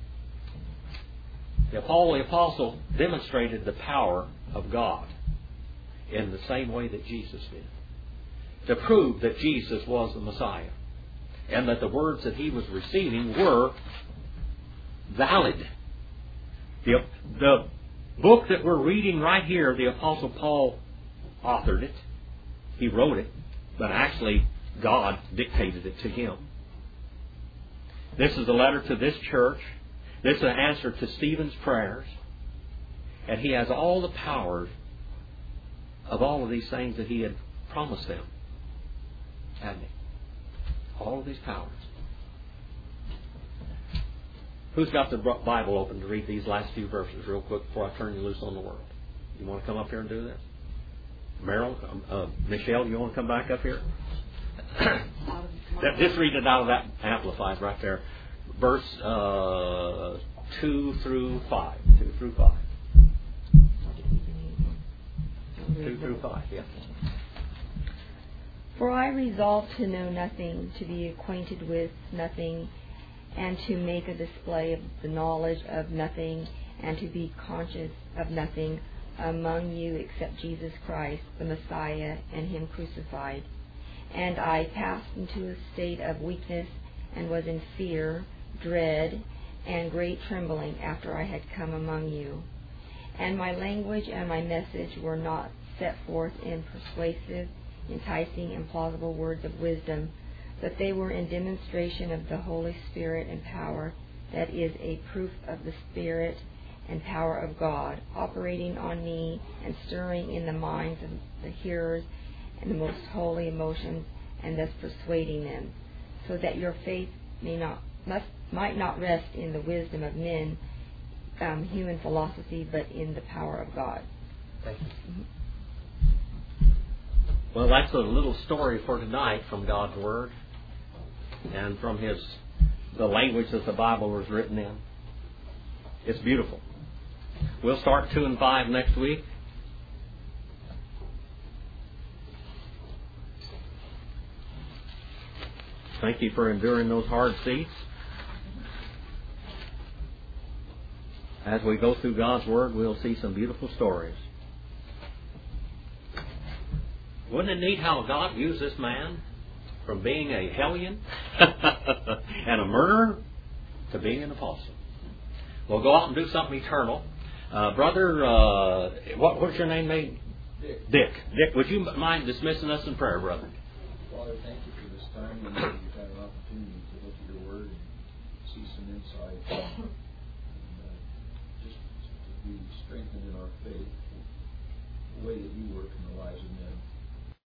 The Paul the Apostle demonstrated the power of God in the same way that Jesus did. To prove that Jesus was the Messiah. And that the words that he was receiving were valid. The, the book that we're reading right here, the Apostle Paul authored it. He wrote it. But actually, God dictated it to him. This is a letter to this church. This is an answer to Stephen's prayers. And he has all the powers of all of these things that he had promised them. Hadn't he? All of these powers. Who's got the Bible open to read these last few verses real quick before I turn you loose on the Word? You want to come up here and do this? Merrill, um, uh, Michelle, you want to come back up here? That, just read it out of that Amplified right there. Verse uh, two through five. Two through five. Two through five, yeah. For I resolved to know nothing, to be acquainted with nothing, and to make a display of the knowledge of nothing, and to be conscious of nothing among you except Jesus Christ, the Messiah, and Him crucified. And I passed into a state of weakness, and was in fear, dread, and great trembling after I had come among you. And my language and my message were not set forth in persuasive, enticing, and plausible words of wisdom, but they were in demonstration of the Holy Spirit and power, that is a proof of the Spirit and power of God, operating on me and stirring in the minds of the hearers and the most holy emotions, and thus persuading them, so that your faith may not must might not rest in the wisdom of men, um, human philosophy, but in the power of God. Thank you. Mm-hmm. Well, that's a little story for tonight from God's Word and from His the language that the Bible was written in. It's beautiful. We'll start two and five next week. Thank you for enduring those hard seats. As we go through God's Word, we'll see some beautiful stories. Wouldn't it neat how God used this man from being a hellion and a murderer to being an apostle? We'll go out and do something eternal. Uh, brother, uh, what, what's your name, mate? Dick. Dick. Dick, would you mind dismissing us in prayer, brother? Father, thank you for this time and that you've had an opportunity to look at your Word and see some insight and uh, just to be strengthened in our faith the way that you work in the lives of men.